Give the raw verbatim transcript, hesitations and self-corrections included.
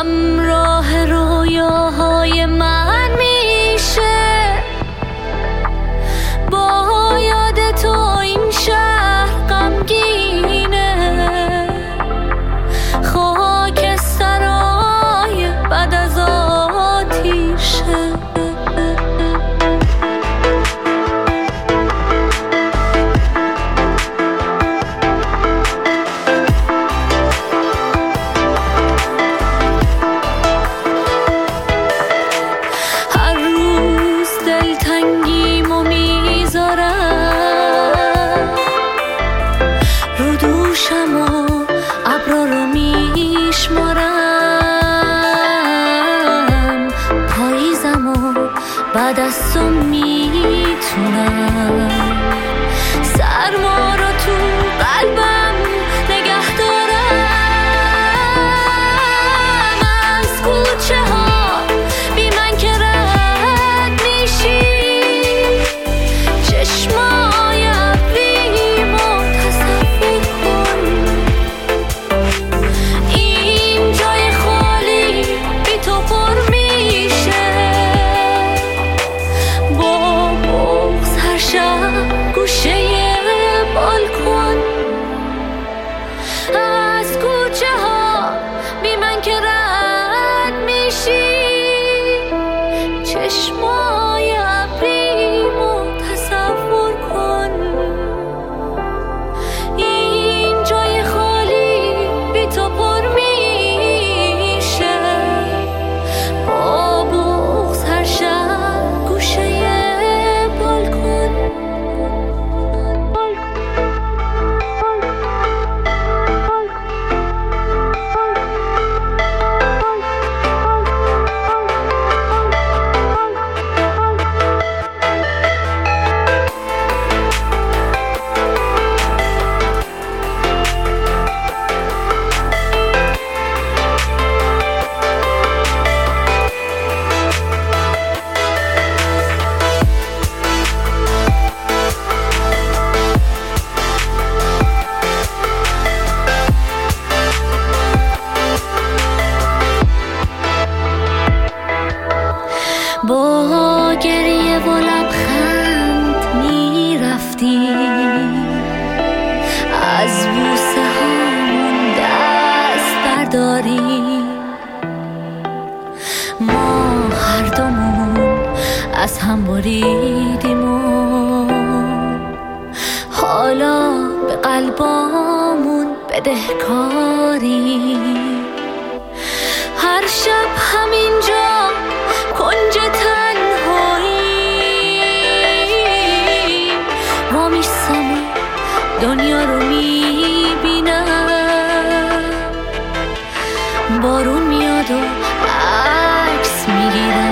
همراه رویاهای من میشه. با یاد تو این شهر غمگینه، خاکسترای بعد از آتیشه. بعد از تو میتونم سرما رو تو قلبم نگه دارم. از کوچه ها بی من که رد میشی، چشمای ابریمو تصور کن. این جای خالی بی تو پر میشه. گوشه بالکن از کوچه ها بی من که رد میشی، چشمای ابریمو تصور کن. این جای خالی بی تو پر میشه. با بغض هر شب گوشه بالکن. با گریه و لبخند میرفتی، از بوسه هامون دست برداری. ما هر دومون از هم بریدیم و حالا به قلبامون بدهکاری. هر شب همینجا کنج تنهایی ما میستم و دنیا رو میبینم. بارون میاد و عکس میگیرم.